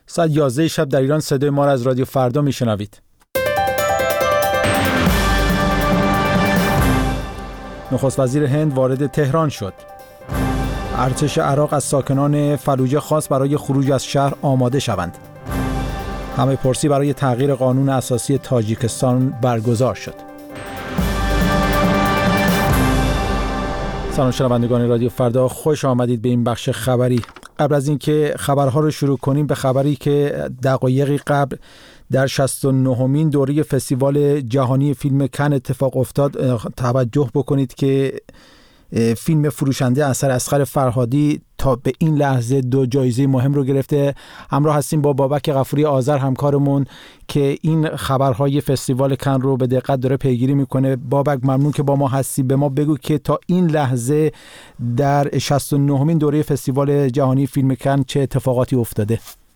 ساعت 11 شب در ایران صدای ما را از رادیو فردا میشنوید. نخست وزیر هند وارد تهران شد. ارتش عراق از ساکنان فلوجه خواست برای خروج از شهر آماده شوند. همه پرسی برای تغییر قانون اساسی تاجیکستان برگزار شد. سلام شنوندگان رادیو فردا، خوش آمدید به این بخش خبری. قبل از اینکه خبرها رو شروع کنیم به خبری که دقایقی قبل در 69مین دوره فستیوال جهانی فیلم کن اتفاق افتاد توجه بکنید که فیلم فروشنده اثر اصغر فرهادی تا به این لحظه 2 جایزه مهم رو گرفته. همراه هستیم با بابک غفوری آذر همکارمون که این خبرهای فستیوال کن رو به دقت داره پیگیری میکنه. بابک ممنون که با ما هستی. به ما بگو که تا این لحظه در 69مین دوره فستیوال جهانی فیلم کن چه اتفاقاتی افتاده؟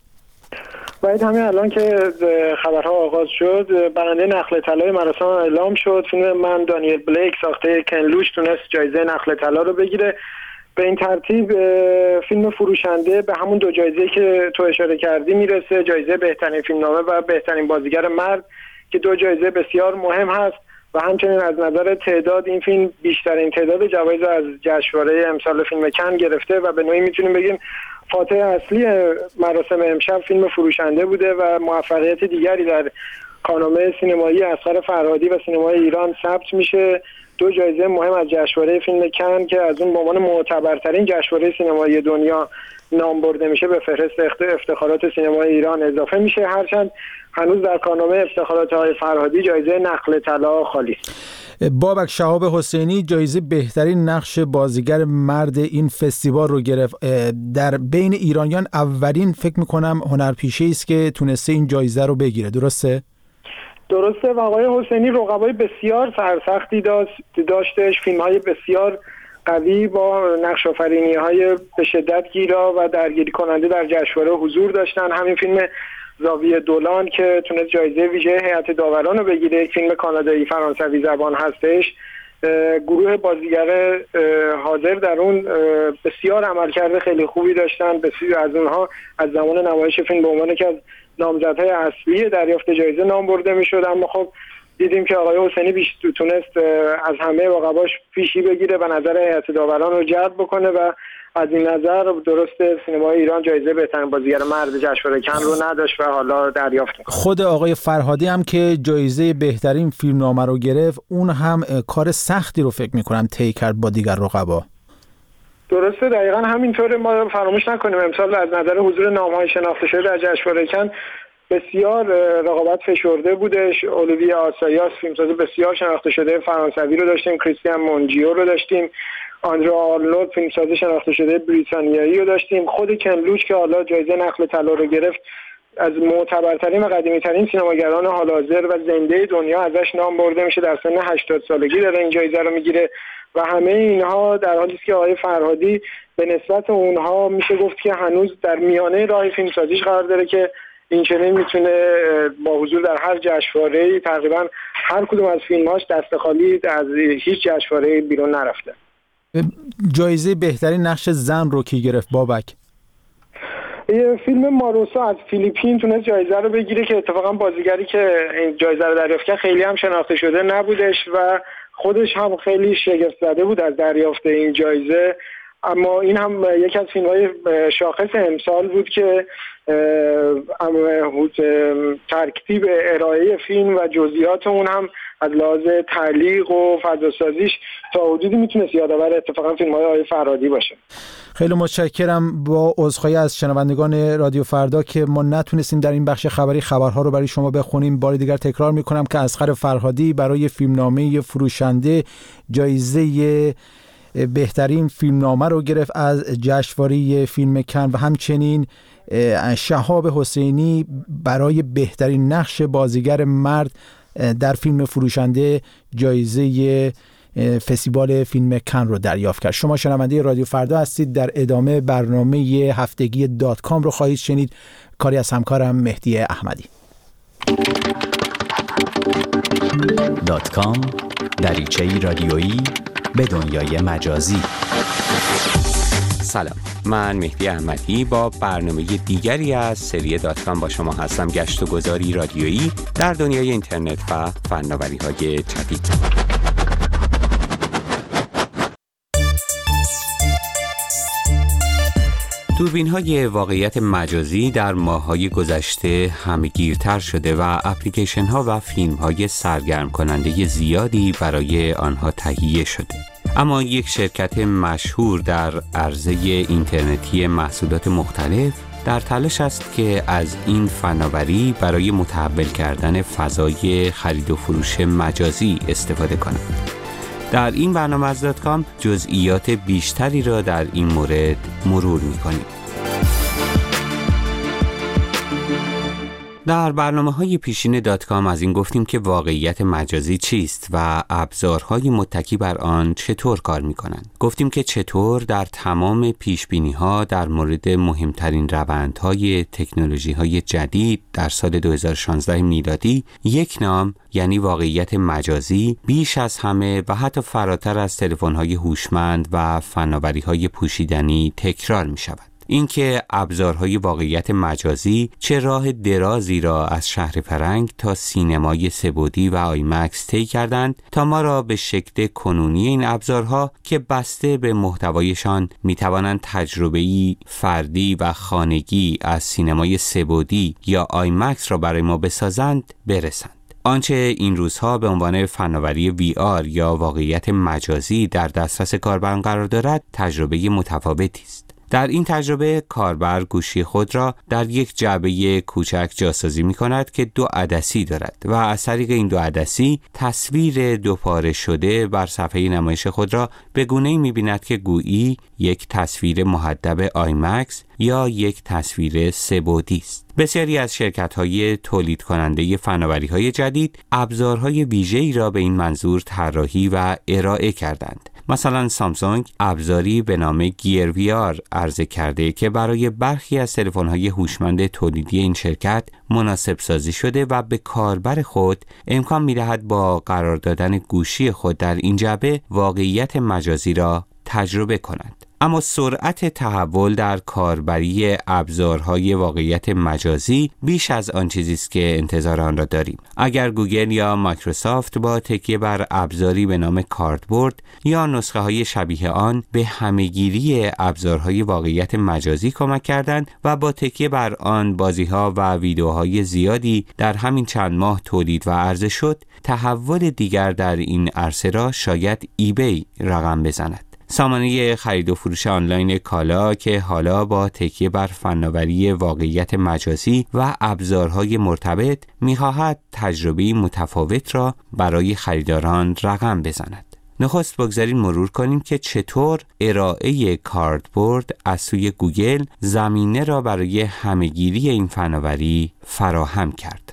باید همین الان که خبرها آغاز شد برنده نخل طلای مراسم اعلام شد. فیلم من دانیل بلیک ساخته کن لوچ تونست جایزه نخل طلا رو بگیره. به این ترتیب فیلم فروشنده به همون 2 جایزه که تو اشاره کردی میرسه، جایزه بهترین فیلمنامه و بهترین بازیگر مرد که 2 جایزه بسیار مهم هست و همچنین از نظر تعداد این فیلم بیشترین تعداد جوایز از جشنواره امسال فیلم کن گرفته و به نوعی میتونیم بگیم فاتح اصلی مراسم امشب فیلم فروشنده بوده و موفقیت دیگری در کانون سینمایی اصغر فرهادی و سینمای ایران ثبت میشه. 2 جایزه مهم از جشنواره فیلم کن که از اون به عنوان معتبرترین جشنواره سینمایی دنیا نام برده میشه به فهرست افتخارات سینمای ایران اضافه میشه، هرچند هنوز در کانون افتخارات های فرهادی جایزه نخل طلا خالی است. بابک شهاب حسینی جایزه بهترین نقش بازیگر مرد این فستیوال رو گرفت. در بین ایرانیان اولین فکر میکنم هنرپیشه است که تونسته این جایزه رو بگیره، درسته؟ درسته و آقای حسینی رقبای بسیار سرسختی داشتش، فیلم‌های بسیار قوی با نقش آفرینی‌های به شدت گیرا و درگیری کننده در جشنواره حضور داشتن. همین فیلم زاویه دولان که تونست جایزه ویژه هیئت داوران رو بگیره، یک فیلم کانادایی فرانسوی زبان هستش. گروه بازیگر حاضر در اون بسیار عملکرد خیلی خوبی داشتن. بسیار از اونها از زمان نمایش فیلم به عنوان که از نامزدهای اصلی دریافت جایزه نام برده میشد، اما خب دیدیم که آقای حسینی تونست از همه رقباش پیشی بگیره و نظر هیئت داوران رو جلب بکنه و از این نظر درسته سینمای ایران جایزه بهترین بازیگر مرد جشنواره کن رو نداشت و حالا دریافت می‌کنه. خود آقای فرهادی هم که جایزه بهترین فیلمنامه رو گرفت، اون هم کار سختی رو فکر می‌کنم طی کرد با دیگر رقبا. درسته، دقیقاً همینطوره. ما فراموش نکنیم امسال از نظر حضور نام‌های شناخته شده در جشنواره کن بسیار رقابت فشرده بودش. اولویه آسایاس فیلمساز بسیار شناخته شده فرانسوی رو داشتیم، کریستیان مونجیو رو داشتیم، آندرو آرنولد فیلمساز شناخته شده بریتانیایی رو داشتیم، خود کن لوچ که حالا جایزه نخل طلا رو گرفت از معتبرترین و قدیمی‌ترین سینماگران حال حاضر و زنده دنیا ازش نام برده میشه. در سن 80 سالگی داره این جایزه رو میگیره و همه اینها در حالی است که آقای فرهادی به نسبت اونها میشه گفت که هنوز در میانه راه فیلمسازیش قرار داره که این چنین میتونه با حضور در هر جشنواره‌ای تقریبا هر کدوم از فیلم‌هاش دست خالی از هیچ جشنواره‌ای بیرون نرفته. جایزه بهترین نقش زن رو کی گرفت بابک؟ فیلم ماروسا از فیلیپین تونست جایزه رو بگیره که اتفاقا بازیگری که این جایزه رو دریافت کرد خیلی هم شناخته شده نبودش و خودش هم خیلی شگفت زده بود از دریافت این جایزه، اما این هم یکی از فیلم‌های شاخص امسال بود که ترکیب ارائه فیلم و جزئیات اون هم از لحاظ تعلیق و فضاسازیش تا حدودی میتونست یادآور اتفاقا فیلم‌های آقای فرهادی باشه. خیلی متشکرم. با عذرخواهی از شنوندگان رادیو فردا که ما نتونستیم در این بخش خبری خبرها رو برای شما بخونیم. بار دیگر تکرار میکنم که اصغر فرهادی برای فیلمنامه فروشنده جایزه بهترین فیلمنامه رو گرفت از جشنواره فیلم کن و همچنین شهاب حسینی برای بهترین نقش بازیگر مرد در فیلم فروشنده جایزه فستیوال فیلم کن رو دریافت کرد. شما شنونده رادیو فردا هستید. در ادامه برنامه هفتگی .com رو خواهید شنید. کاری از همکارم مهدی احمدی. .com دریچه‌ای رادیویی به دنیای مجازی. سلام، من مهدی احمدی با برنامه دیگری از سری .com با شما هستم. گشت و گذاری رادیویی در دنیای اینترنت و فناوری‌های جدید. دوربین‌های واقعیت مجازی در ماه‌های گذشته همه‌گیرتر شده و اپلیکیشن‌ها و فیلم‌های سرگرم کننده زیادی برای آنها تهیه شده. اما یک شرکت مشهور در عرصه اینترنتی محصولات مختلف در تلاش است که از این فناوری برای متحول کردن فضای خرید و فروش مجازی استفاده کند. در این برنامه از .com جزئیات بیشتری را در این مورد مرور می‌کنیم. در برنامه‌های پیشین .com از این گفتیم که واقعیت مجازی چیست و ابزارهای متکی بر آن چطور کار می‌کنند. گفتیم که چطور در تمام پیشبینی‌ها در مورد مهمترین روندهای تکنولوژی‌های جدید در سال 2016 میلادی یک نام یعنی واقعیت مجازی بیش از همه و حتی فراتر از تلفن‌های هوشمند و فناوری‌های پوشیدنی تکرار می‌شود. اینکه ابزارهای واقعیت مجازی چه راه درازی را از شهر فرنگ تا سینمای سه‌بعدی و آیمکس طی کردند تا ما را به شکل کنونی این ابزارها که بسته به محتوایشان میتوانند تجربه‌ای فردی و خانگی از سینمای سه‌بعدی یا آیمکس را برای ما بسازند برسند. آنچه این روزها به عنوان فناوری VR یا واقعیت مجازی در دسترس کاربران قرار دارد تجربه متفاوتی است. در این تجربه کاربر گوشی خود را در یک جعبه کوچک جاسازی می کند که 2 عدسی دارد و از طریق این 2 عدسی تصویر دوپاره شده بر صفحه نمایش خود را به گونه‌ای می بیند که گویی یک تصویر محدب آیمکس یا یک تصویر سه‌بعدی است. بسیاری از شرکت‌های تولید کننده فناوری‌های جدید ابزارهای ویژه‌ای را به این منظور طراحی و ارائه کردند. مثلا سامسونگ ابزاری به نام گیر VR عرضه کرده که برای برخی از تلفن‌های هوشمند تولیدی این شرکت مناسب سازی شده و به کاربر خود امکان می‌دهد با قرار دادن گوشی خود در این جعبه واقعیت مجازی را تجربه کنند. اما سرعت تحول در کاربری ابزارهای واقعیت مجازی بیش از آن چیزی است که انتظار آن را داریم. اگر گوگل یا مایکروسافت با تکیه بر ابزاری به نام کاردبورد یا نسخه‌های شبیه آن به همه‌گیری ابزارهای واقعیت مجازی کمک کردند و با تکیه بر آن بازی‌ها و ویدیوهای زیادی در همین چند ماه تولید و عرضه شد، تحول دیگر در این عرصه را شاید ایبی رقم بزند. سامانه خرید و فروش آنلاین کالا که حالا با تکیه بر فناوری واقعیت مجازی و ابزارهای مرتبط می‌خواهد تجربه متفاوت را برای خریداران رقم بزند. نخست بگذارید مرور کنیم که چطور ارائه کاردبورد از سوی گوگل زمینه را برای همه‌گیری این فناوری فراهم کرد.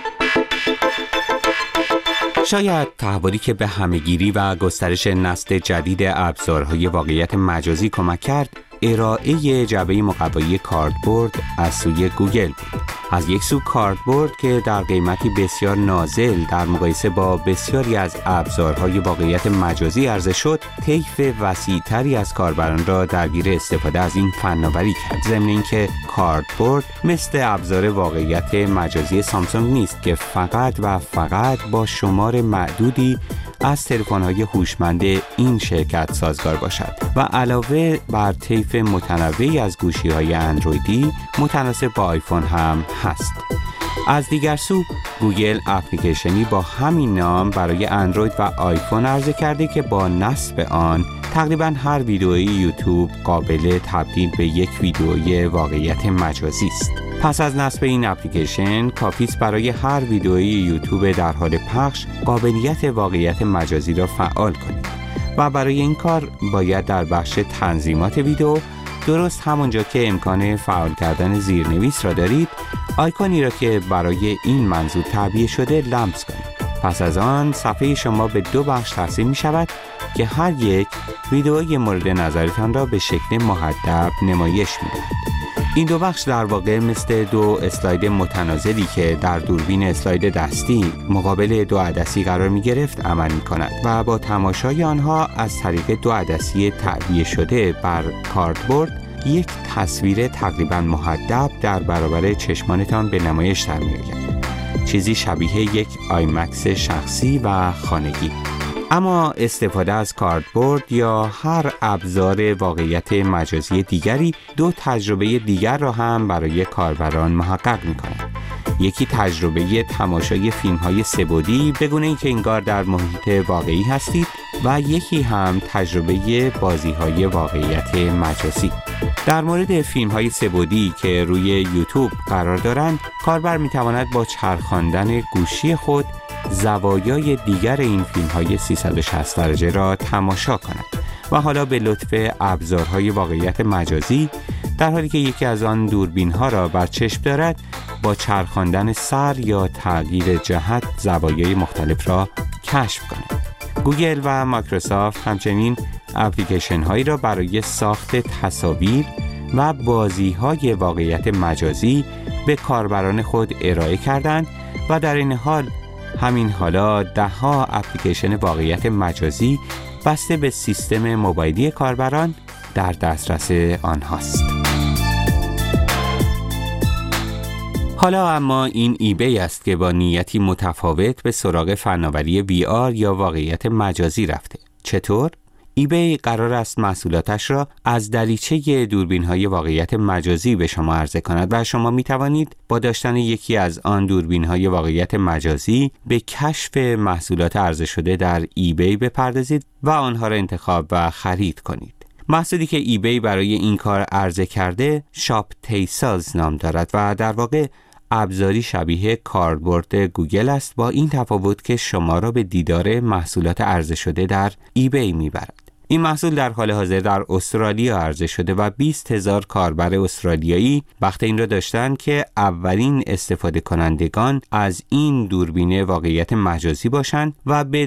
شاید تحولی که به همه‌گیری و گسترش نسل جدید ابزارهای واقعیت مجازی کمک کرد، ارائه جعبه مقوایی کاردبورد از سوی گوگل بود. از یک سو کاردبورد که در قیمتی بسیار نازل در مقایسه با بسیاری از ابزارهای واقعیت مجازی عرضه شد، طیف وسیع‌تری از کاربران را درگیر استفاده از این فناوری کرد. ضمن اینکه کاردبورد مثل ابزار واقعیت مجازی سامسونگ نیست که فقط و فقط با شمار معدودی از تلفن‌های هوشمند این شرکت سازگار باشد و علاوه بر طیف متنوعی از گوشی‌های اندرویدی متناسب با آیفون هم هست. از دیگر سو گوگل اپلیکیشنی با همین نام برای اندروید و آیفون عرضه کرده که با نصب آن تقریباً هر ویدئوی یوتیوب قابل تبدیل به یک ویدئوی واقعیت مجازی است. پس از نصب این اپلیکیشن کافی است برای هر ویدئوی یوتیوب در حال پخش قابلیت واقعیت مجازی را فعال کنید و برای این کار باید در بخش تنظیمات ویدئو درست همونجا که امکان فعال کردن زیرنویس را دارید آیکونی را که برای این منظور تعبیه شده لمس کنید. پس از آن صفحه شما به 2 بخش تقسیم می شود که هر یک ویدئوی مورد نظرتان را به شکل محدب نمایش می دهد. این دو بخش در واقع مثل دو اسلاید متناظری که در دوربین اسلاید دستی مقابل دو عدسی قرار می گرفت عمل می کند و با تماشای آنها از طریق دو عدسی تعبیه شده بر کاردبورد یک تصویر تقریباً محدب در برابر چشمانتان به نمایش در می آید. چیزی شبیه یک آیمکس شخصی و خانگی. اما استفاده از کاردبورد یا هر ابزار واقعیت مجازی دیگری دو تجربه دیگر را هم برای کاربران محقق می‌کند. یکی تجربه تماشای فیلم‌های سه‌بعدی به گونه‌ای که انگار در محیط واقعی هستید و یکی هم تجربه بازی‌های واقعیت مجازی. در مورد فیلم‌های سه‌بعدی که روی یوتیوب قرار دارند، کاربر می‌تواند با چرخاندن گوشی خود زوایای دیگر این فیلم‌های 360 درجه را تماشا کند و حالا به لطف ابزارهای واقعیت مجازی در حالی که یکی از آن دوربین‌ها را بر چشم دارد با چرخاندن سر یا تغییر جهت زوایای مختلف را کشف کند. گوگل و مایکروسافت همچنین اپلیکیشن هایی را برای ساخت تصاویر و بازی‌های واقعیت مجازی به کاربران خود ارائه کردند و در این حال همین حالا ده‌ها اپلیکیشن واقعیت مجازی بسته به سیستم موبایلی کاربران در دسترس آنهاست. حالا اما این ایبی است که با نیتی متفاوت به سراغ فناوری VR یا واقعیت مجازی رفته. چطور؟ ایبی قرار است محصولاتش را از دریچه دوربین‌های واقعیت مجازی به شما عرضه کند و شما می توانید با داشتن یکی از آن دوربین‌های واقعیت مجازی به کشف محصولات عرضه شده در ایبی بپردازید و آنها را انتخاب و خرید کنید. محصولی که ایبی برای این کار عرضه کرده شاپ تیسالز نام دارد و در واقع ابزاری شبیه کاردبورد گوگل است، با این تفاوت که شما را به دیدار محصولات عرضه شده در ایبی میبرد. این محصول در حال حاضر در استرالیا عرضه شده و 20,000 کاربر استرالیایی بخت این را داشتند که اولین استفاده کنندگان از این دوربین واقعیت مجازی باشند و به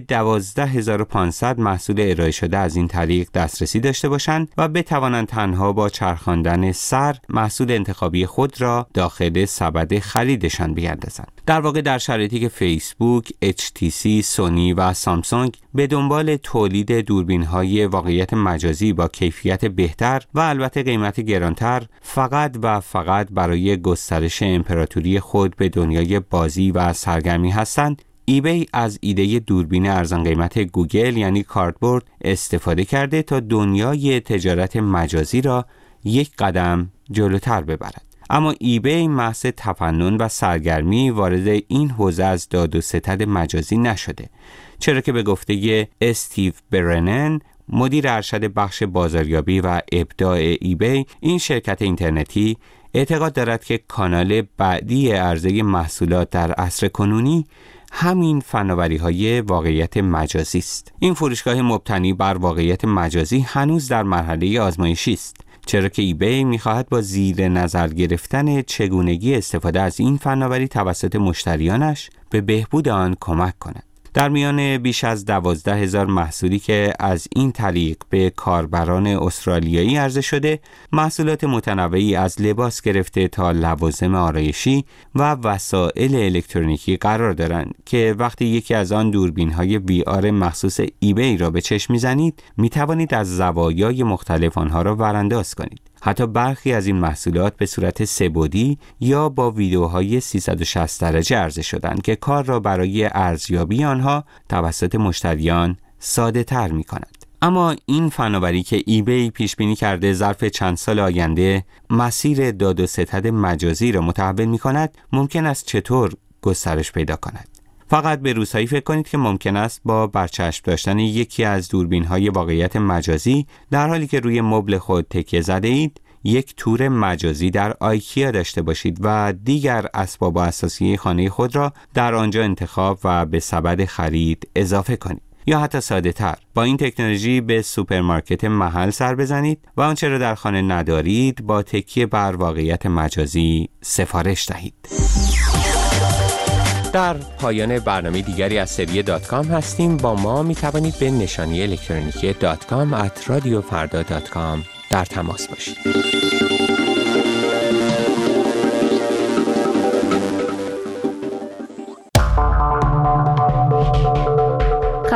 12,500 محصول ارائه شده از این طریق دسترسی داشته باشند و بتوانند تنها با چرخاندن سر محصول انتخابی خود را داخل سبد خریدشان بیاندازند. در واقع در شرایطی که فیسبوک، HTC، سونی و سامسونگ به دنبال تولید دوربین‌های واقعیت مجازی با کیفیت بهتر و البته قیمت گرانتر فقط و فقط برای گسترش امپراتوری خود به دنیای بازی و سرگرمی هستند، ایبی از ایده دوربین ارزان قیمت گوگل یعنی کاردبورد استفاده کرده تا دنیای تجارت مجازی را یک قدم جلوتر ببرد. اما ایبی محض تفنن و سرگرمی وارد این حوزه از داد و ستد مجازی نشده، چرا که به گفته استیو برنن، مدیر ارشد بخش بازاریابی و ابداع ایبی، این شرکت اینترنتی اعتقاد دارد که کانال بعدی عرضه محصولات در عصر کنونی همین فناوری‌های واقعیت مجازی است. این فروشگاه مبتنی بر واقعیت مجازی هنوز در مرحله آزمایشی است، چرا که ایبی می‌خواهد با زیر نظر گرفتن چگونگی استفاده از این فناوری توسط مشتریانش به بهبود آن کمک کند. در میان بیش از 12,000 محصولی که از این طریق به کاربران استرالیایی عرضه شده، محصولات متنوعی از لباس گرفته تا لوازم آرایشی و وسایل الکترونیکی قرار دارند که وقتی یکی از آن دوربین‌های VR مخصوص ایبی را به چشم می‌زنید، می‌توانید از زوایای مختلف آنها را ورانداز کنید. حتی برخی از این محصولات به صورت سه‌بعدی یا با ویدیوهای 360 درجه عرضه شدند که کار را برای ارزیابی آنها توسط مشتریان ساده تر می کند. اما این فناوری که ایبی پیش بینی کرده ظرف چند سال آینده مسیر داد و ستد مجازی را متحول می کند، ممکن است چطور گسترش پیدا کند؟ فقط به روزهایی فکر کنید که ممکن است با برچسب داشتن یکی از دوربین‌های واقعیت مجازی در حالی که روی مبل خود تکیه زده اید، یک تور مجازی در آیکیا داشته باشید و دیگر اسباب اساسی خانه خود را در آنجا انتخاب و به سبد خرید اضافه کنید. یا حتی ساده تر، با این تکنولوژی به سوپرمارکت محل سر بزنید و آنچه را در خانه ندارید با تکیه بر واقعیت مجازی سفارش دهید. در پایان برنامه دیگری از سری .com هستیم. با ما می توانید به نشانی الکترونیکی .com @radiofarda.com در تماس باشید.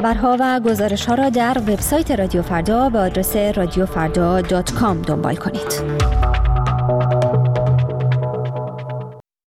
خبرها و گزارش‌ها را در وبسایت رادیو فردا به آدرس radiofrda.com دنبال کنید.